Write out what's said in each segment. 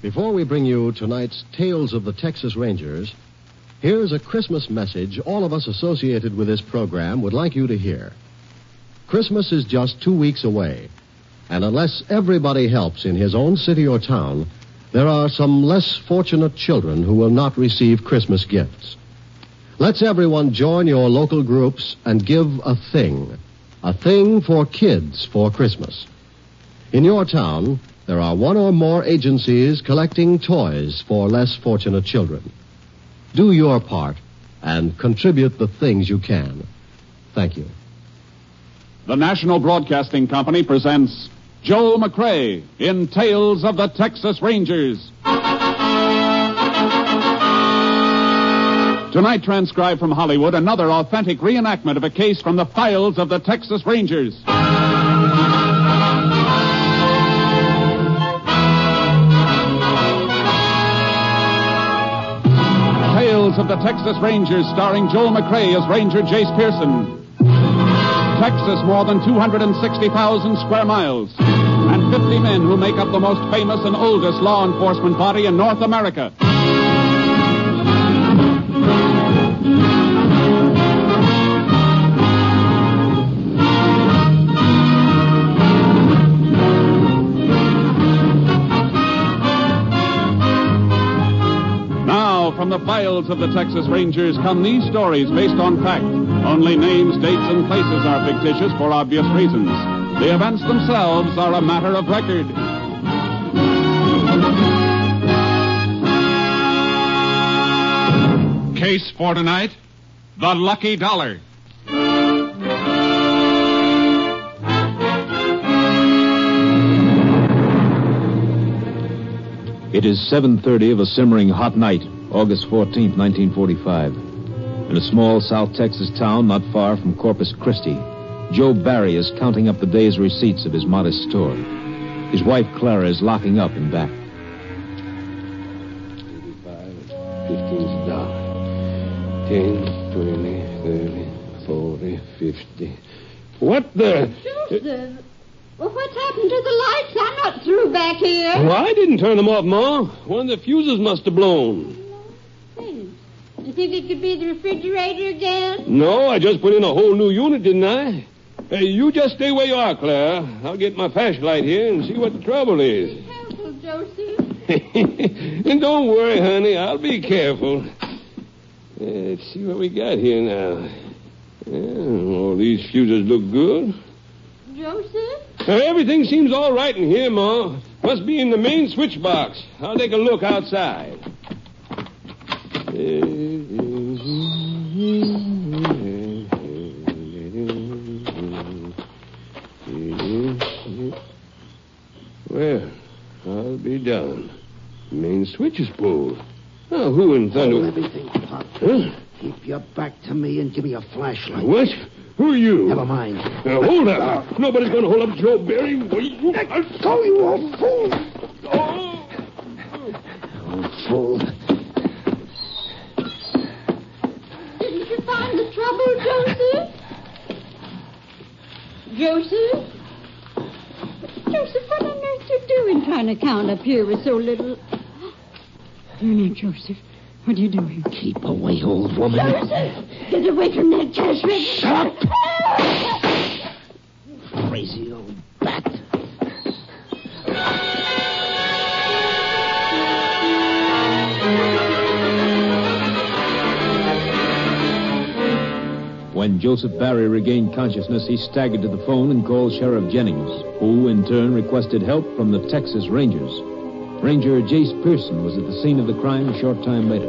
Before we bring you tonight's Tales of the Texas Rangers, here's a Christmas message all of us associated with this program would like you to hear. Christmas is just 2 weeks away, and unless everybody helps in his own city or town, there are some less fortunate children who will not receive Christmas gifts. Let's everyone join your local groups and give a thing for kids for Christmas. In your town, there are one or more agencies collecting toys for less fortunate children. Do your part and contribute the things you can. Thank you. The National Broadcasting Company presents Joel McCrea in Tales of the Texas Rangers. Tonight, transcribed from Hollywood, another authentic reenactment of a case from the files of the Texas Rangers. Tales of the Texas Rangers, starring Joel McCrea as Ranger Jace Pearson. Texas, more than 260,000 square miles, and 50 men who make up the most famous and oldest law enforcement body in North America. From the files of the Texas Rangers come these stories based on fact. Only names, dates, and places are fictitious for obvious reasons. The events themselves are a matter of record. Case for tonight, the Lucky Dollar. It is 7:30 of a simmering hot night, August 14th, 1945. In a small South Texas town not far from Corpus Christi, Joe Barry is counting up the day's receipts of his modest store. His wife, Clara, is locking up in back. 85, $15, 10, 20, 30, 40, 50. What the? Joseph! Well, what's happened to the lights? I'm not through back here. Well, I didn't turn them off, Ma. One of the fuses must have blown. Hey, you think it could be the refrigerator again? No, I just put in a whole new unit, didn't I? Hey, you just stay where you are, Claire. I'll get my flashlight here and see what the trouble is. Be careful, Joseph. And don't worry, honey. I'll be careful. Let's see what we got here now. All these fuses look good. Joseph? Everything seems all right in here, Ma. Must be in the main switch box. I'll take a look outside. Well, I'll be done. Main switch is pulled. Oh, who in thunder? Hold everything, Pop. Huh? Keep your back to me and give me a flashlight. What? Who are you? Never mind. Now, hold up. Nobody's going to hold up Joe Barry. Let go, you old fool. Old fool. Didn't you find the trouble, Joseph? Joseph? Joseph, what on earth you doing trying to count up here with so little... Dear me, Joseph, what are you doing? Keep away, old woman. Joseph, get away from that cash register. Shut up! Crazy old bat. When Joseph Barry regained consciousness, he staggered to the phone and called Sheriff Jennings, who, in turn, requested help from the Texas Rangers. Ranger Jace Pearson was at the scene of the crime a short time later.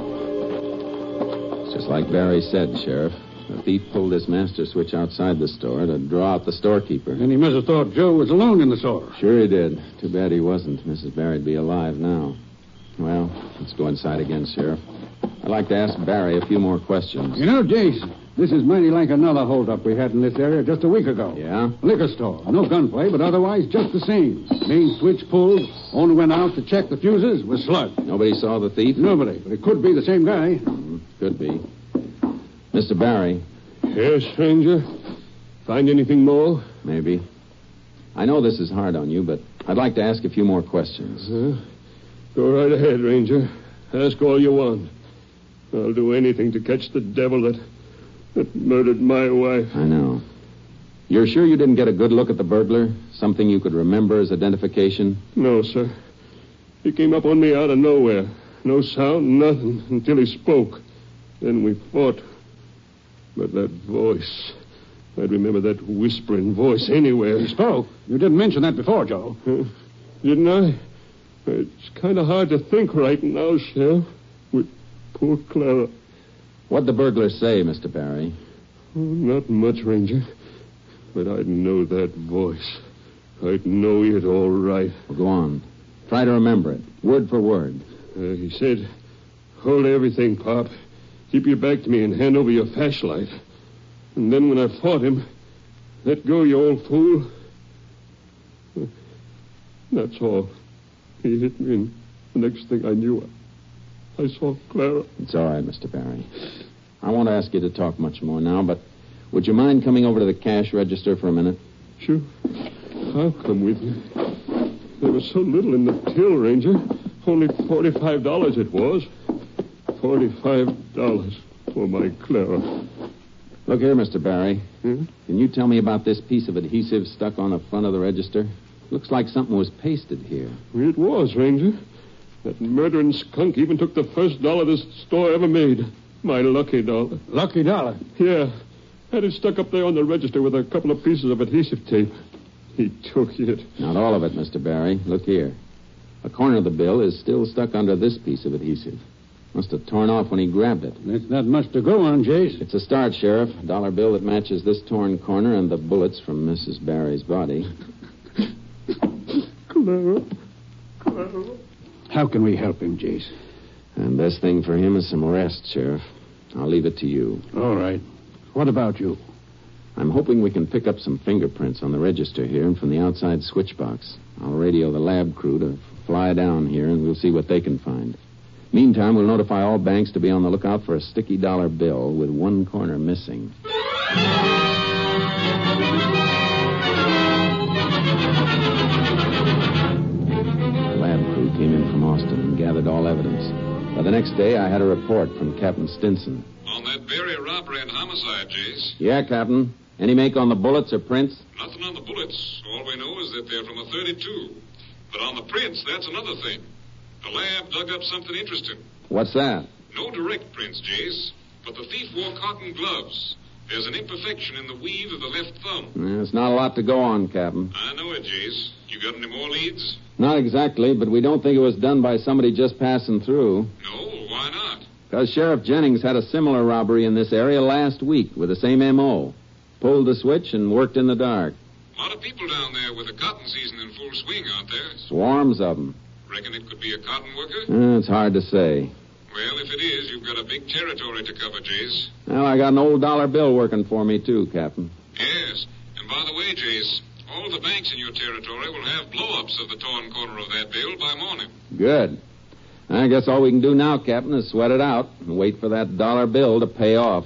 It's just like Barry said, Sheriff. The thief pulled his master switch outside the store to draw out the storekeeper. And he must have thought Joe was alone in the store. Sure he did. Too bad he wasn't. Mrs. Barry'd be alive now. Well, let's go inside again, Sheriff. I'd like to ask Barry a few more questions. You know, Jace, this is mighty like another holdup we had in this area just a week ago. Yeah? Liquor store. No gunplay, but otherwise just the same. Main switch pulled. Owner went out to check the fuses. Was slugged. Nobody saw the thief? Nobody, but it could be the same guy. Could be. Mr. Barry. Yes, stranger? Find anything more? Maybe. I know this is hard on you, but I'd like to ask a few more questions. Go right ahead, Ranger. Ask all you want. I'll do anything to catch the devil that murdered my wife. I know. You're sure you didn't get a good look at the burglar? Something you could remember as identification? No, sir. He came up on me out of nowhere. No sound, nothing, until he spoke. Then we fought. But that voice... I'd remember that whispering voice anywhere. He spoke. You didn't mention that before, Joe. Didn't I? It's kind of hard to think right now, Sheriff. With poor Clara. What'd the burglar say, Mr. Barry? Oh, not much, Ranger. But I'd know that voice. I'd know it all right. Well, go on. Try to remember it, word for word. He said, hold everything, Pop. Keep your back to me and hand over your flashlight. And then when I fought him, let go, you old fool. That's all. He hit me, and the next thing I knew, I saw Clara. It's all right, Mr. Barry. I won't ask you to talk much more now, but would you mind coming over to the cash register for a minute? Sure. I'll come with you. There was so little in the till, Ranger. Only $45 it was. $45 for my Clara. Look here, Mr. Barry. Hmm? Can you tell me about this piece of adhesive stuck on the front of the register? Looks like something was pasted here. It was, Ranger. That murdering skunk even took the first dollar this store ever made. My lucky dollar. Lucky dollar? Yeah. Had it stuck up there on the register with a couple of pieces of adhesive tape. He took it. Not all of it, Mr. Barry. Look here. A corner of the bill is still stuck under this piece of adhesive. Must have torn off when he grabbed it. That's not much to go on, Jace. It's a start, Sheriff. A dollar bill that matches this torn corner and the bullets from Mrs. Barry's body. Clara. How can we help him, Jace? And best thing for him is some rest, Sheriff. I'll leave it to you. All right. What about you? I'm hoping we can pick up some fingerprints on the register here and from the outside switch box. I'll radio the lab crew to fly down here, and we'll see what they can find. Meantime, we'll notify all banks to be on the lookout for a sticky dollar bill with one corner missing. The lab crew came in from Austin and gathered all evidence. By the next day, I had a report from Captain Stinson. On that Berry robbery and homicide, Jace. Yeah, Captain. Any make on the bullets or prints? Nothing on the bullets. All we know is that they're from a .32. But on the prints, that's another thing. The lab dug up something interesting. What's that? No direct prints, Jace, but the thief wore cotton gloves. There's an imperfection in the weave of the left thumb. There's not a lot to go on, Captain. I know it, Jace. You got any more leads? Not exactly, but we don't think it was done by somebody just passing through. No, why not? Because Sheriff Jennings had a similar robbery in this area last week with the same M.O. Pulled the switch and worked in the dark. A lot of people down there with the cotton season in full swing, aren't there? Swarms of them. Reckon it could be a cotton worker? It's hard to say. Well, if it is, you've got a big territory to cover, Jace. Well, I got an old dollar bill working for me, too, Captain. Yes. And by the way, Jace, all the banks in your territory will have blow-ups of the torn corner of that bill by morning. Good. I guess all we can do now, Captain, is sweat it out and wait for that dollar bill to pay off.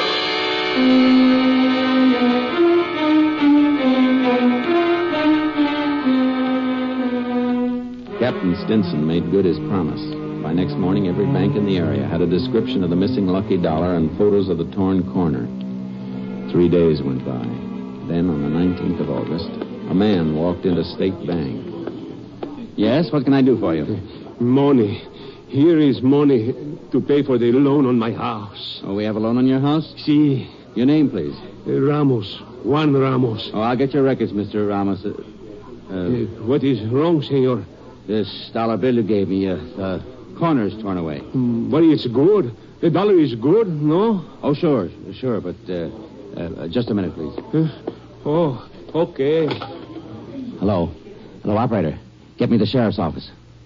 Captain Stinson made good his promise. By next morning, every bank in the area had a description of the missing lucky dollar and photos of the torn corner. 3 days went by. Then, on the 19th of August, a man walked into State Bank. Yes, what can I do for you? Money. Here is money to pay for the loan on my house. Oh, we have a loan on your house? See, Your name, please. Ramos. Juan Ramos. Oh, I'll get your records, Mr. Ramos. What is wrong, senor? This dollar bill you gave me, the corner's torn away. But it's good. The dollar is good, no? Oh, sure, but just a minute, please. Oh, okay. Hello, operator. Get me the sheriff's office.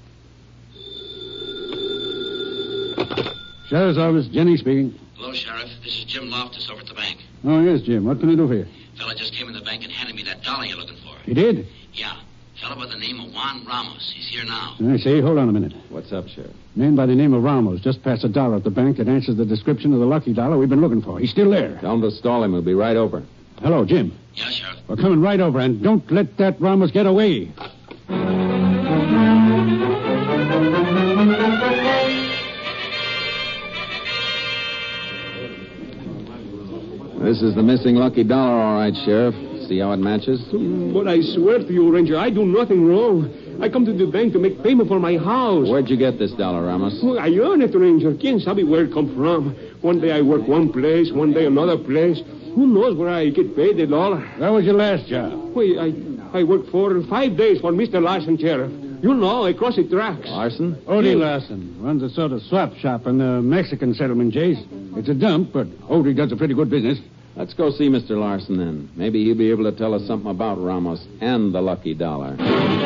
Sheriff's office, Jenny speaking. Hello, Sheriff. This is Jim Loftus over at the bank. Oh, yes, Jim. What can I do for you? Fella just came in the bank and handed me that dollar you're looking for. He did? Yeah. Fella by the name of Juan Ramos. He's here now. I say, hold on a minute. What's up, Sheriff? Man by the name of Ramos just passed a dollar at the bank that answers the description of the lucky dollar we've been looking for. He's still there. Tell him to stall him. We'll be right over. Hello, Jim. Yeah, Sheriff. We're coming right over, and don't let that Ramos get away. This is the missing lucky dollar, all right, Sheriff. See how it matches? But I swear to you, Ranger, I do nothing wrong. I come to the bank to make payment for my house. Where'd you get this dollar, Ramos? Well, I earned it, Ranger. Quien sabe where it come from? One day I work one place, one day another place. Who knows where I get paid the dollar? Where was your last job? Well, I worked 5 days for Mr. Larson, Sheriff. You know, across the tracks. Larson? Odie Larson runs a sort of swap shop in the Mexican settlement, Jace. It's a dump, but Odie does a pretty good business. Let's go see Mr. Larson, then. Maybe he'll be able to tell us something about Ramos and the lucky dollar.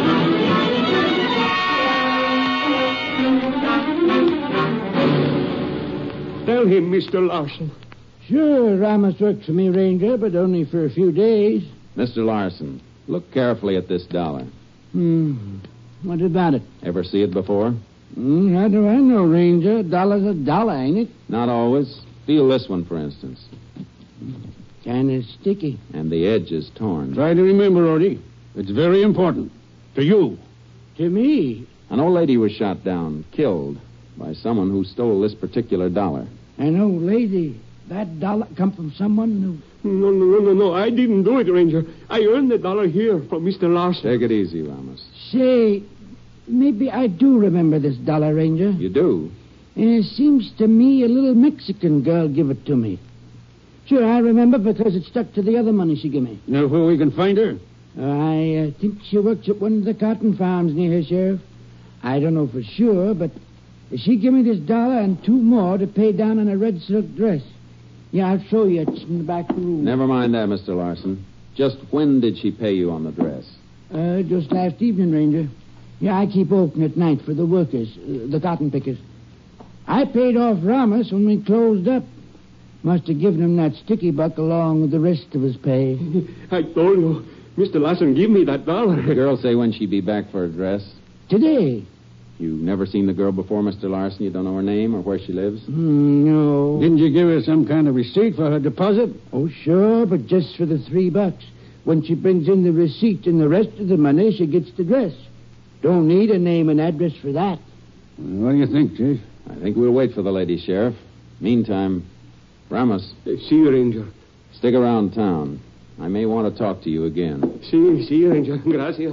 Tell him, Mr. Larson. Sure, Ramos worked for me, Ranger, but only for a few days. Mr. Larson, look carefully at this dollar. What about it? Ever see it before? How do I know, Ranger? A dollar's a dollar, ain't it? Not always. Feel this one, for instance. Kind of sticky. And the edge is torn. Try to remember, Odie. It's very important. To you. To me? An old lady was shot down, killed, by someone who stole this particular dollar. An old lady? That dollar come from someone who... No. I didn't do it, Ranger. I earned the dollar here from Mr. Larson. Take it easy, Ramos. Say, maybe I do remember this dollar, Ranger. You do? And it seems to me a little Mexican girl give it to me. Sure, I remember because it stuck to the other money she gave me. Know where we can find her? I think she works at one of the cotton farms near here, Sheriff. I don't know for sure, but she gave me this dollar and 2 more to pay down on a red silk dress. Yeah, I'll show you. It's in the back room. Never mind that, Mr. Larson. Just when did she pay you on the dress? Just last evening, Ranger. Yeah, I keep open at night for the workers, the cotton pickers. I paid off Ramos when we closed up. Must have given him that sticky buck along with the rest of his pay. I told you, Mr. Larson give me that dollar. Did the girl say when she'd be back for a dress? Today. You've never seen the girl before, Mr. Larson? You don't know her name or where she lives? No. Didn't you give her some kind of receipt for her deposit? Oh, sure, but just for the $3. When she brings in the receipt and the rest of the money, she gets the dress. Don't need a name and address for that. What do you think, Chief? I think we'll wait for the lady, Sheriff. Meantime, Ramos. See you, Ranger. Stick around town. I may want to talk to you again. See you, Ranger. Gracias.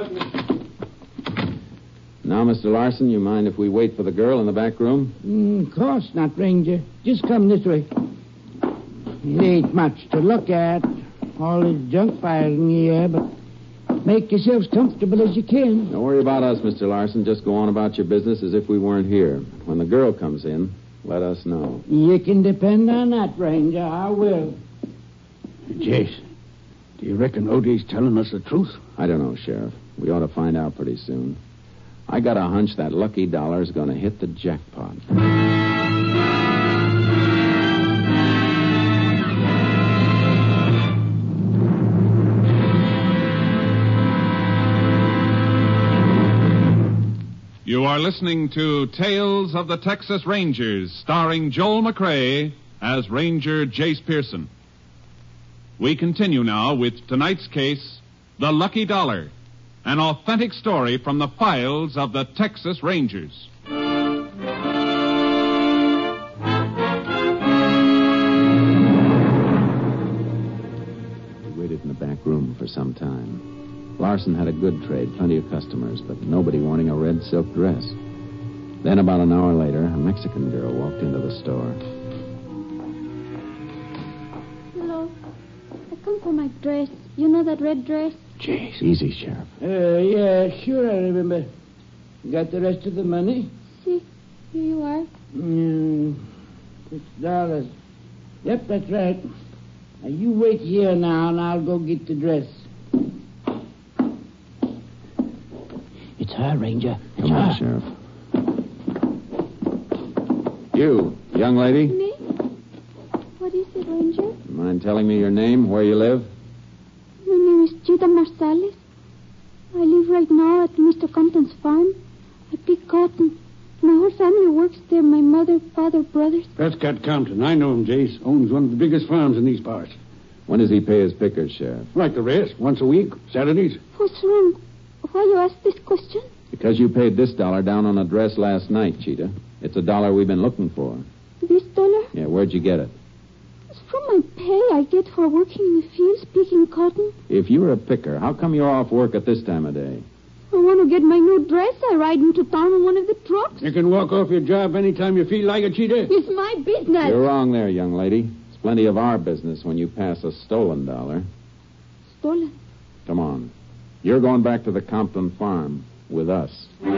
Now, Mr. Larson, you mind if we wait for the girl in the back room? Of course not, Ranger. Just come this way. It ain't much to look at. All this junk piled in here, but make yourselves comfortable as you can. Don't worry about us, Mr. Larson. Just go on about your business as if we weren't here. When the girl comes in, let us know. You can depend on that, Ranger. I will. Jace, do you reckon Odie's telling us the truth? I don't know, Sheriff. We ought to find out pretty soon. I got a hunch that lucky dollar's going to hit the jackpot. You are listening to Tales of the Texas Rangers, starring Joel McCrea as Ranger Jace Pearson. We continue now with tonight's case, The Lucky Dollar, an authentic story from the files of the Texas Rangers. We waited in the back room for some time. Larson had a good trade, plenty of customers, but nobody wanting a red silk dress. Then about an hour later, a Mexican girl walked into the store. Hello. I come for my dress. You know that red dress? Jeez, easy, Sheriff. Yeah, sure, I remember. Got the rest of the money? See, here you are. $6. Yep, that's right. Now, you wait here now, and I'll go get the dress. It's her, Ranger. Come on, Sheriff. You, young lady. Me? What is it, Ranger? Mind telling me your name, where you live? My name is Chita Marsales. I live right now at Mr. Compton's farm. I pick cotton. My whole family works there. My mother, father, brothers. Prescott Compton. I know him, Jace. Owns one of the biggest farms in these parts. When does he pay his pickers, Sheriff? Like the rest. Once a week. Saturdays. What's wrong? Why you ask this question? Because you paid this dollar down on a dress last night, Cheetah. It's a dollar we've been looking for. This dollar? Yeah, where'd you get it? From my pay I get for working in the fields picking cotton. If you're a picker, how come you're off work at this time of day? I want to get my new dress. I ride into town in one of the trucks. You can walk off your job anytime you feel like it, Cheetah. It's my business. You're wrong there, young lady. It's plenty of our business when you pass a stolen dollar. Stolen? Come on. You're going back to the Compton farm with us.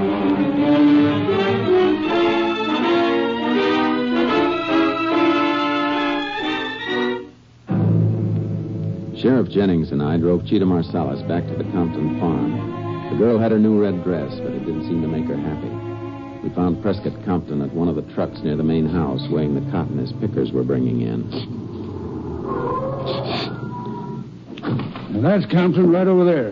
Sheriff Jennings and I drove Cheetah Marsalis back to the Compton farm. The girl had her new red dress, but it didn't seem to make her happy. We found Prescott Compton at one of the trucks near the main house, weighing the cotton his pickers were bringing in. Now that's Compton right over there.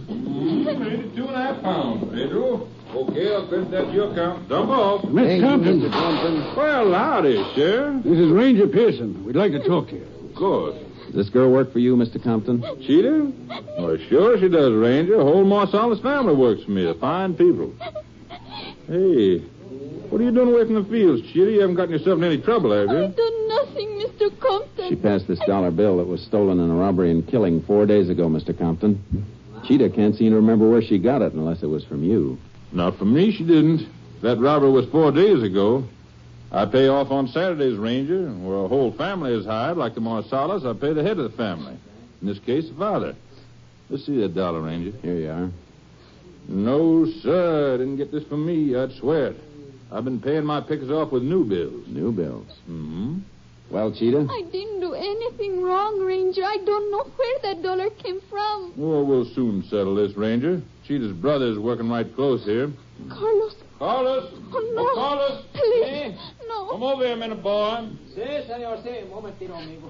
2.5 pounds, Pedro. Okay, I'll credit that to your account. Dump off. Miss Compton. Well, howdy, Sheriff. This is Ranger Pearson. We'd like to talk to you. Of course. Does this girl work for you, Mr. Compton? Cheetah? Well, sure she does, Ranger. The whole Marsalis family works for me. They're fine people. Hey, what are you doing away from the fields, Cheetah? You haven't gotten yourself in any trouble, have you? I've done nothing, Mr. Compton. She passed this dollar bill that was stolen in a robbery and killing 4 days ago, Mr. Compton. Cheetah can't seem to remember where she got it unless it was from you. Not from me, she didn't. That robbery was 4 days ago. I pay off on Saturdays, Ranger. Where a whole family is hired, like the Marsalis, I pay the head of the family. In this case, the father. Let's see that dollar, Ranger. Here you are. No, sir. I didn't get this from me. I'd swear it. I've been paying my pickers off with new bills. New bills? Mm-hmm. Well, Cheetah? I didn't do anything wrong, Ranger. I don't know where that dollar came from. Well, we'll soon settle this, Ranger. Cheetah's brother is working right close here. Carlos. Carlos! Oh, no. Carlos! Please. Hey. No. Come over here a minute, boy. Sí, señor, sí. Un momentito, amigo.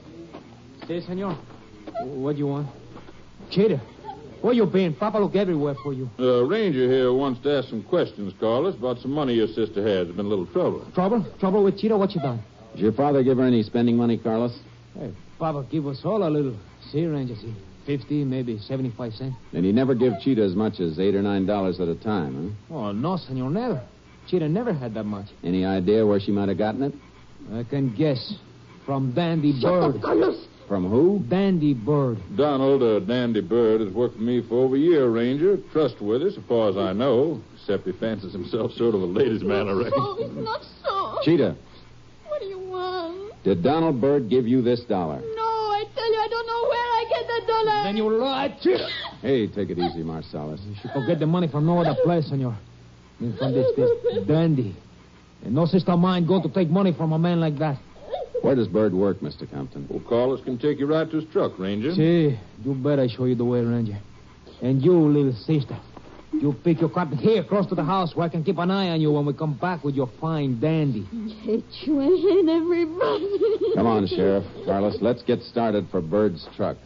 Sí, señor. What do you want? Cheetah, where you been? Papa look everywhere for you. Ranger here wants to ask some questions, Carlos, about some money your sister has. There's been a little trouble. Trouble? Trouble with Cheetah? What you done? Did your father give her any spending money, Carlos? Hey, Papa give us all a little. See, Ranger, see. 50, maybe 75 cents. And he never give Cheetah as much as $8 or $9 at a time, huh? Oh, no, senor, never. Cheetah never had that much. Any idea where she might have gotten it? I can guess. From Dandy Bird. From who? Dandy Bird. Donald, Dandy Bird, has worked for me for over a year, Ranger. Trustworthy, so far as I know. Except he fancies himself sort of a ladies' man, I reckon. Oh, it's not so. Cheetah. What do you want? Did Donald Bird give you this dollar? No, I tell you, I don't know where I get that dollar. Then you lied, Cheetah. Hey, take it easy, Marsalis. You should go get the money from no other place, senor. From this Dandy. And no sister of mine going to take money from a man like that. Where does Bird work, Mr. Compton? Well, Carlos can take you right to his truck, Ranger. See, you better show you the way, Ranger. And you, little sister, you pick your cotton here close to the house where I can keep an eye on you when we come back with your fine Dandy. I hate you. I hate everybody. Come on, Sheriff. Carlos, let's get started for Bird's truck.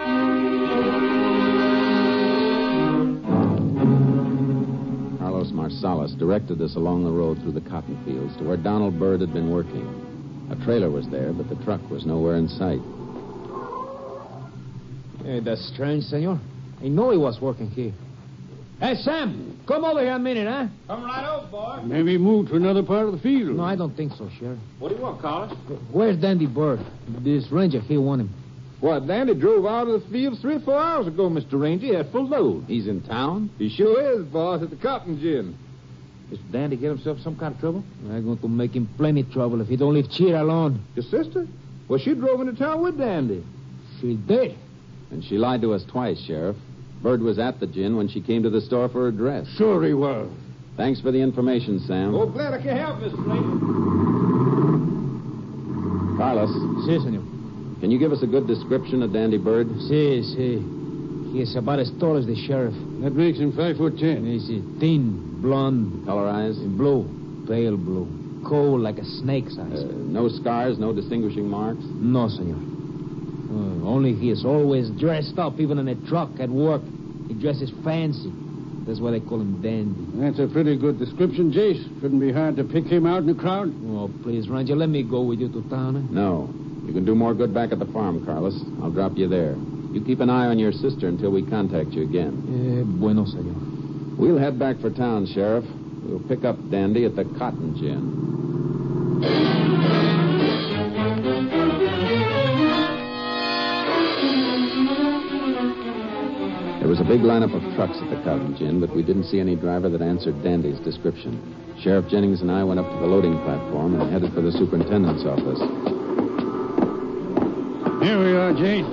Carlos Marsalis directed us along the road through the cotton fields to where Donald Bird had been working. A trailer was there, but the truck was nowhere in sight. Hey, that's strange, senor. I know he was working here. Hey, Sam, come over here a minute, huh? Come right over, boy. Maybe he moved to another part of the field. No, I don't think so, Sheriff. What do you want, Carlos? Where's Dandy Bird? This ranger here want him. What, Dandy drove out of the field 3 or 4 hours ago, Mr. Ranger. He had full load. He's in town? He sure is, boss, at the cotton gin. Mr. Dandy get himself some kind of trouble? I'm going to make him plenty trouble if he don't leave Cheetah alone. Your sister? Well, she drove into town with Dandy. She did. And she lied to us twice, Sheriff. Bird was at the gin when she came to the store for her dress. Sure he was. Thanks for the information, Sam. Oh, glad I can help, Mr. Ranger. Carlos. Si, senor. Can you give us a good description of Dandy Bird? Si. He is about as tall as the sheriff. That makes him 5'10". He's thin, blonde. Color eyes? Blue. Pale blue. Cold like a snake's eyes. No scars, no distinguishing marks? No, senor. Only he is always dressed up, even in a truck at work. He dresses fancy. That's why they call him Dandy. That's a pretty good description, Jace. Couldn't be hard to pick him out in the crowd. Oh, please, Ranger, let me go with you to town. Eh? No. You can do more good back at the farm, Carlos. I'll drop you there. You keep an eye on your sister until we contact you again. Bueno, senor. We'll head back for town, Sheriff. We'll pick up Dandy at the Cotton Gin. was a big lineup of trucks at the Cottage Inn, but we didn't see any driver that answered Dandy's description. Sheriff Jennings and I went up to the loading platform and headed for the superintendent's office. Here we are, Jade.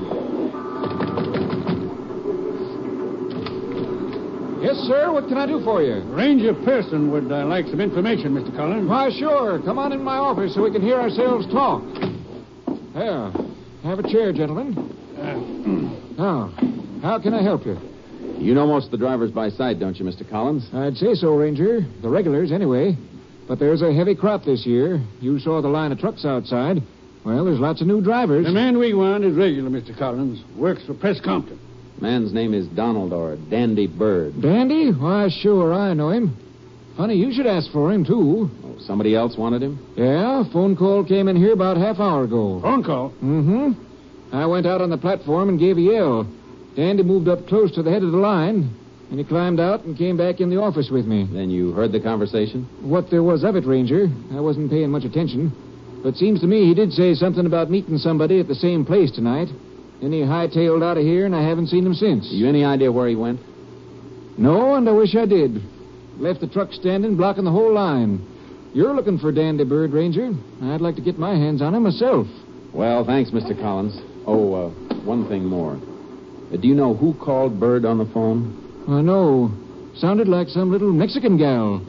Yes, sir. What can I do for you? Ranger Pearson would like some information, Mr. Collins. Why, sure. Come on in my office so we can hear ourselves talk. There. Have a chair, gentlemen. Now, how can I help you? You know most of the drivers by sight, don't you, Mr. Collins? I'd say so, Ranger. The regulars, anyway. But there's a heavy crop this year. You saw the line of trucks outside. Well, there's lots of new drivers. The man we want is regular, Mr. Collins. Works for Press Compton. Man's name is Donald or Dandy Bird. Dandy? Why, sure, I know him. Funny, you should ask for him, too. Oh, somebody else wanted him? Yeah, phone call came in here about half hour ago. Phone call? Mm-hmm. I went out on the platform and gave a yell. Dandy moved up close to the head of the line, and he climbed out and came back in the office with me. Then you heard the conversation? What there was of it, Ranger. I wasn't paying much attention. But seems to me he did say something about meeting somebody at the same place tonight. Then he hightailed out of here, and I haven't seen him since. You any idea where he went? No, and I wish I did. Left the truck standing, blocking the whole line. You're looking for Dandy Bird, Ranger. I'd like to get my hands on him myself. Well, thanks, Mr. Collins. Oh, one thing more. Do you know who called Bird on the phone? I know. Sounded like some little Mexican gal.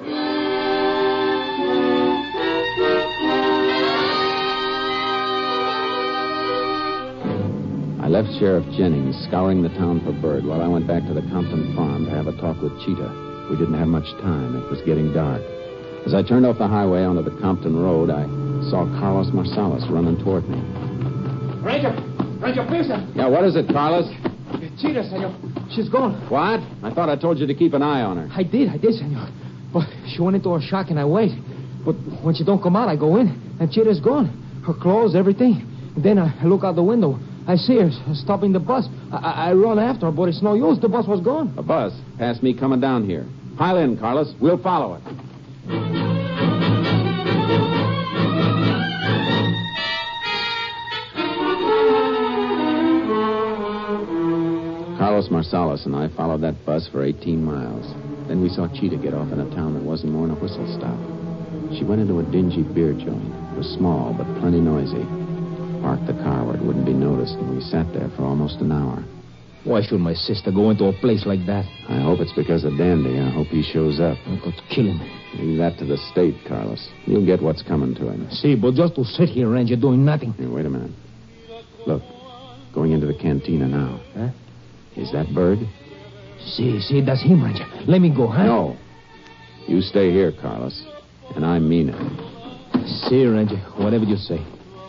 I left Sheriff Jennings scouring the town for Bird while I went back to the Compton farm to have a talk with Cheetah. We didn't have much time. It was getting dark. As I turned off the highway onto the Compton Road, I saw Carlos Marsalis running toward me. Ranger Pearson. Yeah, what is it, Carlos? Cheetah, senor. She's gone. What? I thought I told you to keep an eye on her. I did, senor. But she went into a shock and I wait. But when she don't come out, I go in, and Cheetah's gone. Her clothes, everything. And then I look out the window. I see her stopping the bus. I run after her, but it's no use. The bus was gone. A bus? Past me coming down here. Pile in, Carlos. We'll follow it. Carlos Marsalis and I followed that bus for 18 miles. Then we saw Cheetah get off in a town that wasn't more than a whistle stop. She went into a dingy beer joint. It was small, but plenty noisy. Parked the car where it wouldn't be noticed, and we sat there for almost an hour. Why should my sister go into a place like that? I hope it's because of Dandy. I hope he shows up. I'm going to kill him. Leave that to the state, Carlos. You'll get what's coming to him. See, but just to sit here, Ranger, doing nothing. Hey, wait a minute. Look, going into the cantina now. Huh? Is that Bird? See, that's him, Ranger. Let me go, huh? No. You stay here, Carlos. And I mean it. See, Ranger, whatever you say.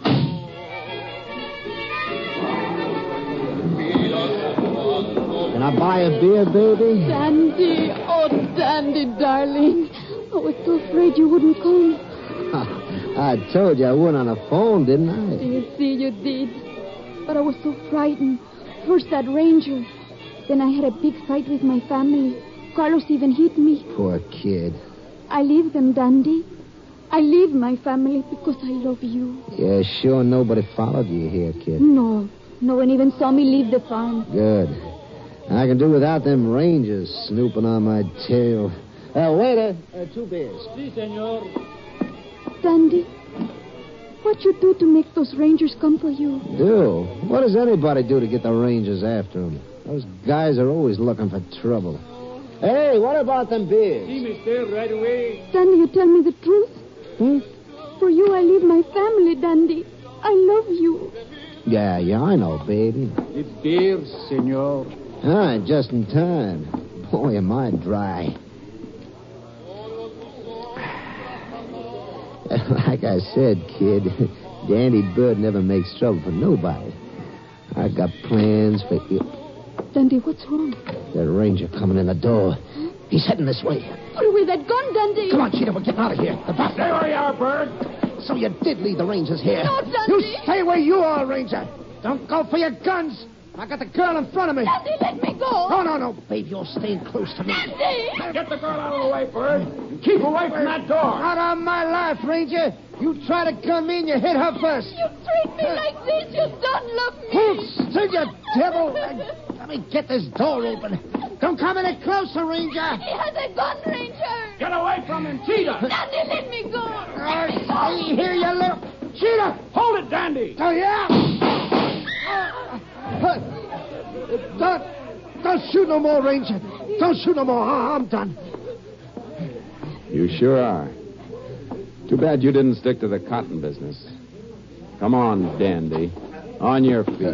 Can I buy a beer, baby? Dandy, oh, Dandy, darling. I was so afraid you wouldn't come. I told you I went on the phone, didn't I? You see, you did. But I was so frightened. First that ranger. Then I had a big fight with my family. Carlos even hit me. Poor kid. I leave them, Dandy. I leave my family because I love you. Yeah, sure nobody followed you here, kid. No one even saw me leave the farm. Good. I can do without them rangers snooping on my tail. Waiter, 2 beers. Si, senor. Dandy, what you do to make those rangers come for you? Do? What does anybody do to get the rangers after them? Those guys are always looking for trouble. Hey, what about them beers? Si, mister, right away. Dandy, you tell me the truth? For you, I leave my family, Dandy. I love you. Yeah, I know, baby. The beers, senor. Ah, just in time. Boy, am I dry. Like I said, kid, Dandy Bird never makes trouble for nobody. I got plans for you. Dandy, what's wrong? That ranger coming in the door. He's heading this way. Put away that gun, Dandy. Come on, Cheetah, we're getting out of here. There we are, Bird. So you did leave the rangers here. No, Dandy. You stay where you are, Ranger. Don't go for your guns. I got the girl in front of me. Dandy, let me go. No, babe. You're staying close to me. Dandy. Get the girl out of the way, Bird. And keep away from that door. Not on my life, Ranger. You try to gun me and you hit her first. You treat me like this. You don't love me. Hold still, you devil. me get this door open. Don't come any closer, Ranger. He has a gun, Ranger. Get away from him, Cheetah. Dandy, let me go. See here, you little... Cheetah! Hold it, Dandy. Oh, yeah? Don't shoot no more, Ranger. Don't shoot no more. I'm done. You sure are. Too bad you didn't stick to the cotton business. Come on, Dandy. On your feet.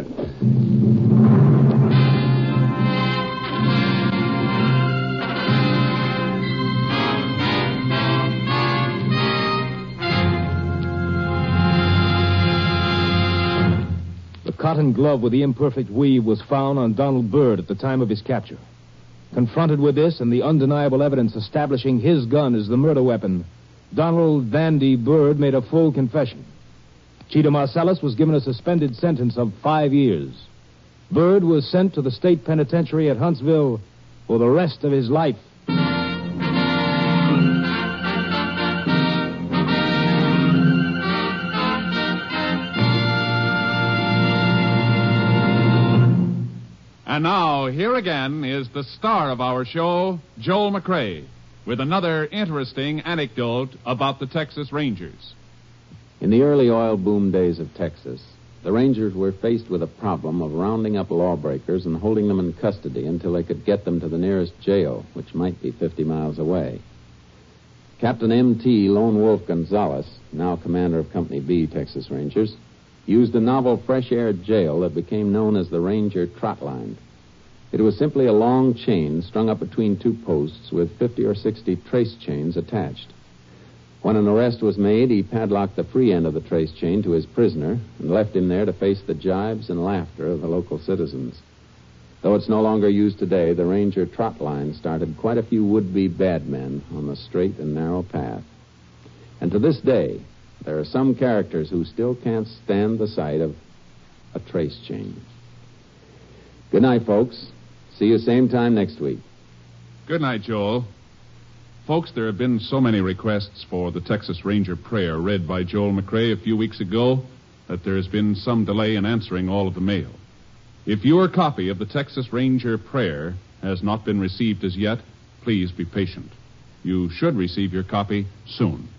The cotton glove with the imperfect weave was found on Donald Byrd at the time of his capture. Confronted with this and the undeniable evidence establishing his gun as the murder weapon, Donald Dandy Byrd made a full confession. Cheetah Marcellus was given a suspended sentence of 5 years. Byrd was sent to the state penitentiary at Huntsville for the rest of his life. And now, here again is the star of our show, Joel McCrea, with another interesting anecdote about the Texas Rangers. In the early oil boom days of Texas, the Rangers were faced with a problem of rounding up lawbreakers and holding them in custody until they could get them to the nearest jail, which might be 50 miles away. Captain M.T. Lone Wolf Gonzalez, now commander of Company B, Texas Rangers, used a novel fresh-air jail that became known as the Ranger Trot Line. It was simply a long chain strung up between two posts with 50 or 60 trace chains attached. When an arrest was made, he padlocked the free end of the trace chain to his prisoner and left him there to face the jibes and laughter of the local citizens. Though it's no longer used today, the Ranger Trot Line started quite a few would-be bad men on the straight and narrow path. And to this day, there are some characters who still can't stand the sight of a trace chain. Good night, folks. See you same time next week. Good night, Joel. Folks, there have been so many requests for the Texas Ranger prayer read by Joel McCrea a few weeks ago that there has been some delay in answering all of the mail. If your copy of the Texas Ranger prayer has not been received as yet, please be patient. You should receive your copy soon.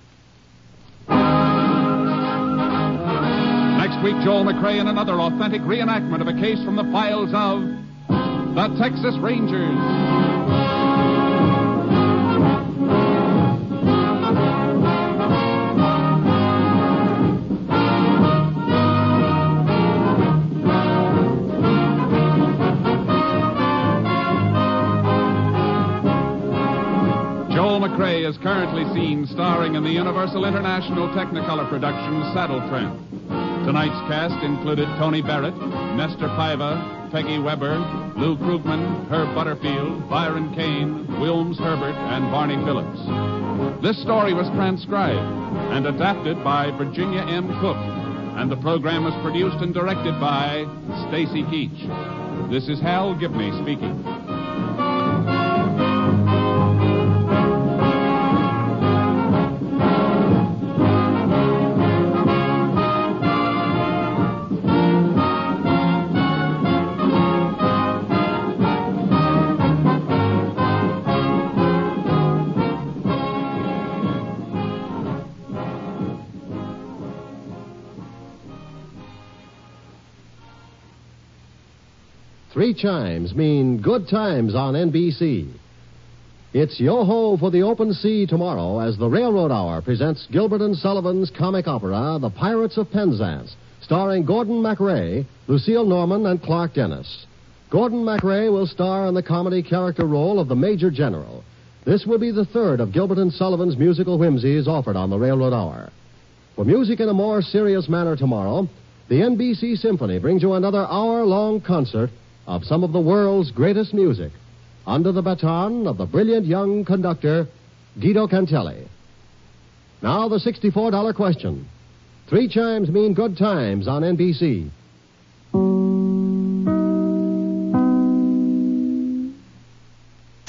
Next week, Joel McCrea in another authentic reenactment of a case from the files of the Texas Rangers. Joel McCrea is currently seen starring in the Universal International Technicolor production Saddle Tramp. Tonight's cast included Tony Barrett, Nestor Paiva, Peggy Weber, Lou Krugman, Herb Butterfield, Byron Kane, Wilms Herbert, and Barney Phillips. This story was transcribed and adapted by Virginia M. Cook, and the program was produced and directed by Stacy Keach. This is Hal Gibney speaking. Three chimes mean good times on NBC. It's yo-ho for the open sea tomorrow as the Railroad Hour presents Gilbert and Sullivan's comic opera, The Pirates of Penzance, starring Gordon MacRae, Lucille Norman, and Clark Dennis. Gordon MacRae will star in the comedy character role of the Major General. This will be the third of Gilbert and Sullivan's musical whimsies offered on the Railroad Hour. For music in a more serious manner tomorrow, the NBC Symphony brings you another hour-long concert of some of the world's greatest music, under the baton of the brilliant young conductor, Guido Cantelli. Now the $64 question. Three chimes mean good times on NBC.